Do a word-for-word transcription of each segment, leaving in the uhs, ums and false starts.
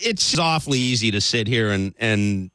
it's awfully easy to sit here and, and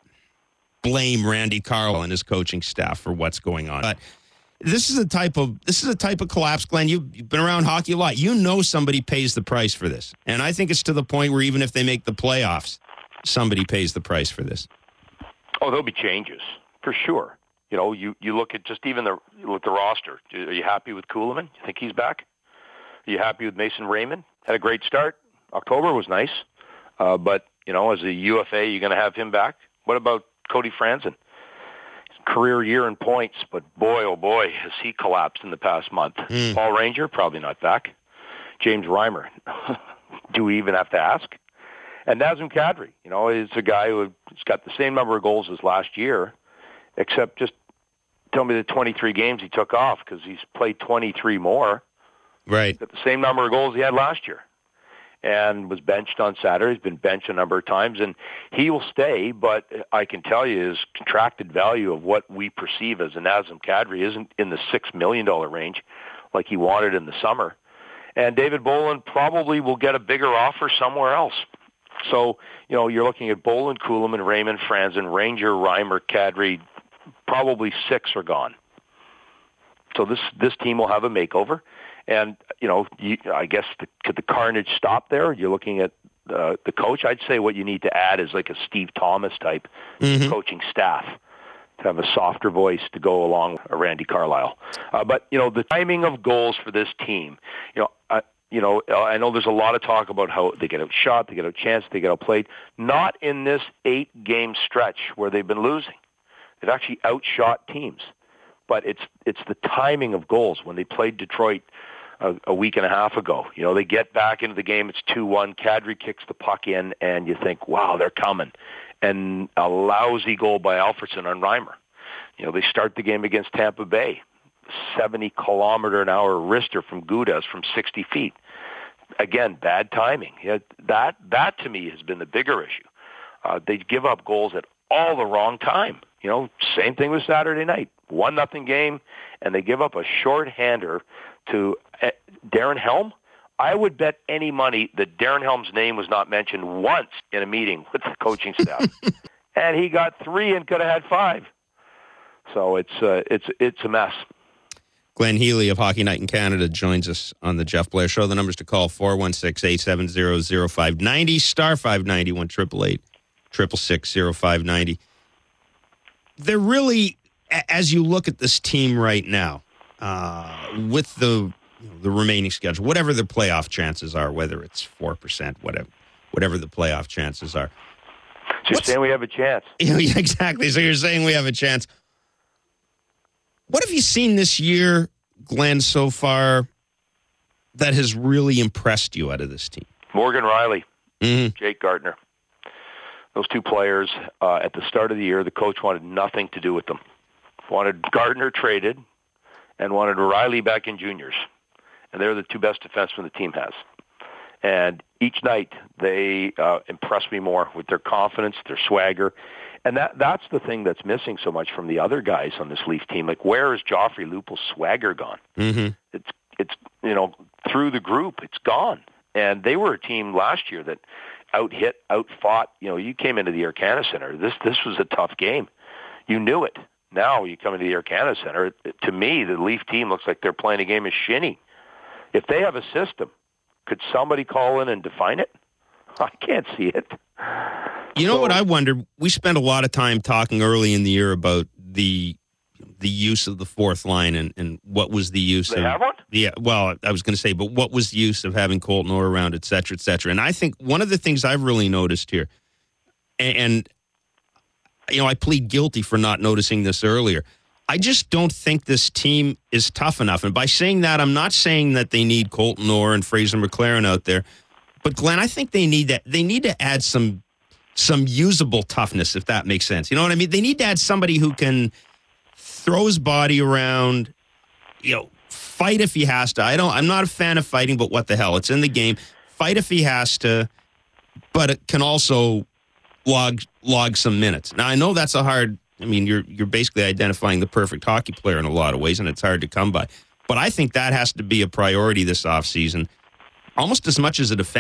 blame Randy Carlyle and his coaching staff for what's going on. But this is a type of this is a type of collapse, Glenn. You've, you've been around hockey a lot. You know somebody pays the price for this. And I think it's to the point where even if they make the playoffs, somebody pays the price for this. Oh, there'll be changes, for sure. You know, you, you look at just even the with the roster. Are you happy with Kuhlman? You think he's back? Are you happy with Mason Raymond? Had a great start. October was nice. Uh, but, you know, as a U F A, you're going to have him back. What about Cody Franzen? Career year in points, but boy, oh boy, has he collapsed in the past month. Mm. Paul Ranger, probably not back. James Reimer, do we even have to ask? And Nazem Kadri, you know, is a guy who's got the same number of goals as last year, except just tell me the twenty-three games he took off because he's played twenty-three more. Right. He's got the same number of goals he had last year. And was benched on Saturday. He's been benched a number of times, and he will stay, but I can tell you his contracted value of what we perceive as a Nazem Kadri isn't in the six million dollars range like he wanted in the summer. And David Bolland probably will get a bigger offer somewhere else. So, you know, you're looking at Bolland, Kuhlman, Raymond, Franzen, Ranger, Reimer, Kadri, probably six are gone. So this this team will have a makeover. And, you know, you, I guess the, could the carnage stop there? You're looking at uh, the coach. I'd say what you need to add is like a Steve Thomas type mm-hmm. coaching staff to have a softer voice to go along with Randy Carlyle. Uh, but, you know, the timing of goals for this team, you know, uh, you know, I know there's a lot of talk about how they get outshot, they get outchanced, they get outplayed. Not in this eight-game stretch where they've been losing. They've actually outshot teams. But it's it's the timing of goals. When they played Detroit a, a week and a half ago, you know, they get back into the game, it's two one, Kadri kicks the puck in, and you think, wow, they're coming. And a lousy goal by Alfredsson on Reimer. You know, they start the game against Tampa Bay, seventy kilometer an hour wrister from Gudas from sixty feet. Again, bad timing. Yeah, that, that to me has been the bigger issue. Uh, they give up goals at all the wrong time. You know, same thing with Saturday night. One nothing game, and they give up a short-hander to uh, Darren Helm. I would bet any money that Darren Helm's name was not mentioned once in a meeting with the coaching staff. And he got three and could have had five. So it's uh, it's it's a mess. Glenn Healy of Hockey Night in Canada joins us on the Jeff Blair Show. The numbers to call, four one six, eight seven zero, zero five nine zero, star five ninety, one eight eight eight, six six six, zero five nine zero. They're really, as you look at this team right now, uh, with the you know, the remaining schedule, whatever the playoff chances are, whether it's four percent, whatever, whatever the playoff chances are. So you're saying we have a chance. Yeah, exactly. So you're saying we have a chance. What have you seen this year, Glenn, so far that has really impressed you out of this team? Morgan Riley, mm-hmm. Jake Gardner. Those two players, uh, at the start of the year, the coach wanted nothing to do with them. Wanted Gardner traded and wanted Riley back in juniors. And they're the two best defensemen the team has. And each night they uh, impress me more with their confidence, their swagger. And that that's the thing that's missing so much from the other guys on this Leaf team. Like, where is Joffrey Lupul's swagger gone? Mm-hmm. It's, it's you know, through the group, it's gone. And they were a team last year that out-hit, out-fought. You know, you came into the Air Canada Center. This this was a tough game. You knew it. Now you come into the Air Canada Center. It, to me, the Leaf team looks like they're playing a game of shinny. If they have a system, could somebody call in and define it? I can't see it. You know so, what I wonder? We spent a lot of time talking early in the year about the the use of the fourth line and, and what was the use they of... have one? Yeah, well, I was going to say, but what was the use of having Colton Orr around, et cetera, et cetera. And I think one of the things I've really noticed here, and, and you know, I plead guilty for not noticing this earlier, I just don't think this team is tough enough. And by saying that, I'm not saying that they need Colton Orr and Fraser McLaren out there. But, Glenn, I think they need that. They need to add some some usable toughness, if that makes sense. You know what I mean? They need to add somebody who can throw his body around, you know, fight if he has to. I don't. I'm not a fan of fighting, but what the hell? It's in the game. Fight if he has to, but it can also log log some minutes. Now, I know that's a hard. I mean, you're you're basically identifying the perfect hockey player in a lot of ways, and it's hard to come by. But I think that has to be a priority this offseason, almost as much as a defenseman.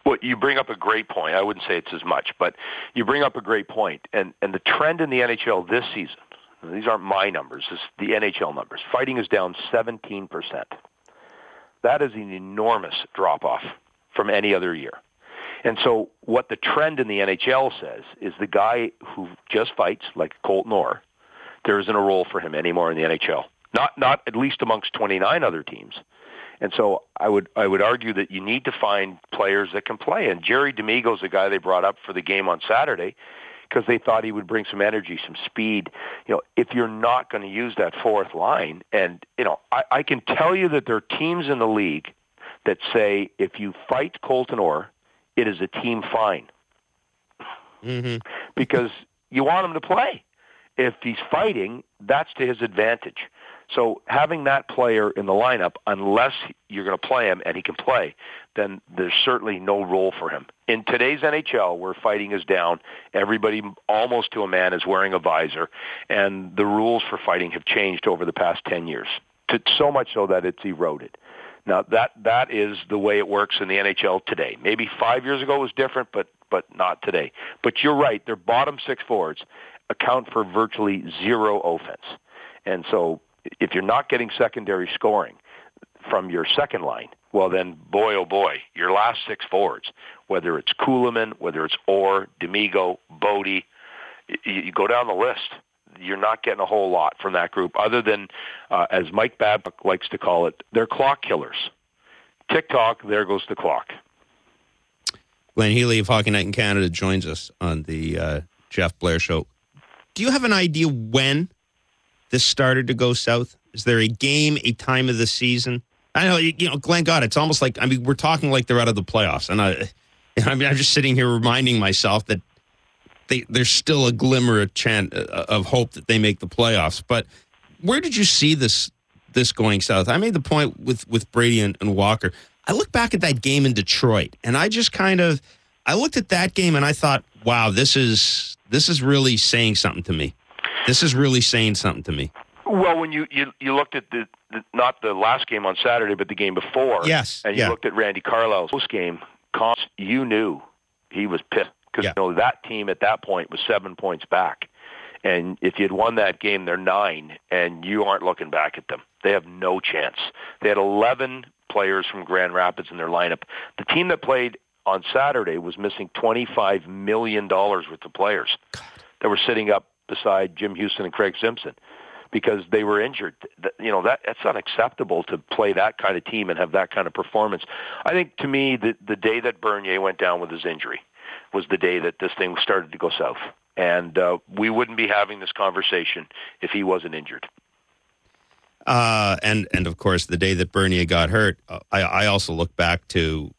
Well, you bring up a great point. I wouldn't say it's as much, but you bring up a great point. And, and the trend in the N H L this season, these aren't my numbers, this is the N H L numbers. Fighting is down seventeen percent. That is an enormous drop-off from any other year. And so what the trend in the N H L says is the guy who just fights, like Colton Orr, there isn't a role for him anymore in the N H L. Not, not at least amongst twenty-nine other teams. And so I would I would argue that you need to find players that can play. And Jerry D'Amigo's the guy they brought up for the game on Saturday because they thought he would bring some energy, some speed. You know, if you're not going to use that fourth line, and, you know, I, I can tell you that there are teams in the league that say if you fight Colton Orr, it is a team fine. Mm-hmm. Because you want him to play. If he's fighting, that's to his advantage. So having that player in the lineup, unless you're going to play him and he can play, then there's certainly no role for him. In today's N H L, where fighting is down, everybody almost to a man is wearing a visor, and the rules for fighting have changed over the past ten years, to, so much so that it's eroded. Now, that that is the way it works in the N H L today. Maybe five years ago was different, but but not today. But you're right, their bottom six forwards account for virtually zero offense. And so if you're not getting secondary scoring from your second line, well then, boy, oh boy, your last six forwards, whether it's Kuhlman, whether it's Orr, D'Amigo, Bodie, you, you go down the list, you're not getting a whole lot from that group other than, uh, as Mike Babcock likes to call it, they're clock killers. Tick-tock, there goes the clock. Glenn Healy of Hockey Night in Canada joins us on the uh, Jeff Blair Show. Do you have an idea when this started to go south? Is there a game, a time of the season? I know, you know, Glenn, God, it's almost like, I mean, we're talking like they're out of the playoffs. And I, I mean, I'm just sitting here reminding myself that they, there's still a glimmer of, chance, of hope that they make the playoffs. But where did you see this this going south? I made the point with, with Brady and, and Walker. I look back at that game in Detroit, and I just kind of, I looked at that game and I thought, wow, this is this is really saying something to me. This is really saying something to me. Well, when you, you, you looked at the, the, not the last game on Saturday, but the game before. Yes. And you yeah. looked at Randy Carlisle's post game, you knew he was pissed. Because yeah. you know, that team at that point was seven points back. And if you had won that game, they're nine, and you aren't looking back at them. They have no chance. They had eleven players from Grand Rapids in their lineup. The team that played on Saturday was missing twenty-five million dollars worth of players that were sitting up beside Jim Houston and Craig Simpson because they were injured. You know, that that's unacceptable to play that kind of team and have that kind of performance. I think, to me, the, the day that Bernier went down with his injury was the day that this thing started to go south. And uh, we wouldn't be having this conversation if he wasn't injured. Uh, and, and, of course, the day that Bernier got hurt, uh, I, I also look back to...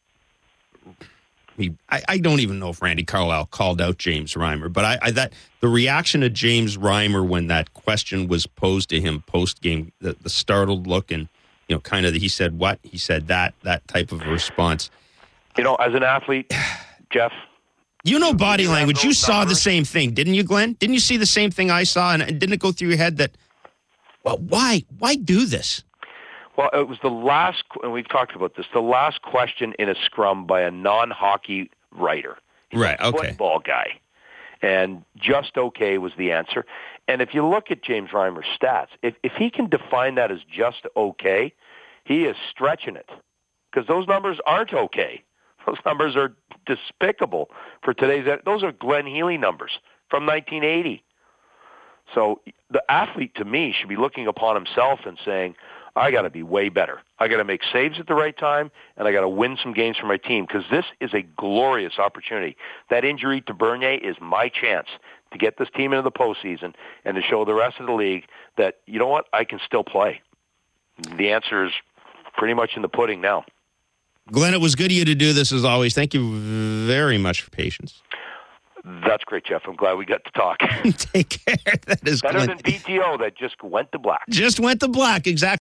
He, I, I don't even know if Randy Carlisle called out James Reimer, but I, I that the reaction of James Reimer when that question was posed to him post game, the, the startled look, and you know, kind of the, he said what he said that that type of response. You know, as an athlete, Jeff, you know body you language. You saw numbers. the same thing, didn't you, Glenn? Didn't you see the same thing I saw? And didn't it go through your head that, well, why why do this? Well, it was the last, and we've talked about this, the last question in a scrum by a non-hockey writer. He's right, a okay. football guy. And just okay was the answer. And if you look at James Reimer's stats, if, if he can define that as just okay, he is stretching it. Because those numbers aren't okay. Those numbers are despicable for today's, those are Glenn Healy numbers from nineteen eighty. So the athlete, to me, should be looking upon himself and saying, I got to be way better. I got to make saves at the right time, and I got to win some games for my team because this is a glorious opportunity. That injury to Bernier is my chance to get this team into the postseason and to show the rest of the league that, you know what, I can still play. The answer is pretty much in the pudding now. Glenn, it was good of you to do this as always. Thank you very much for patience. That's great, Jeff. I'm glad we got to talk. Take care. That is better Glenn. than P T O that just went to black. Just went to black, exactly.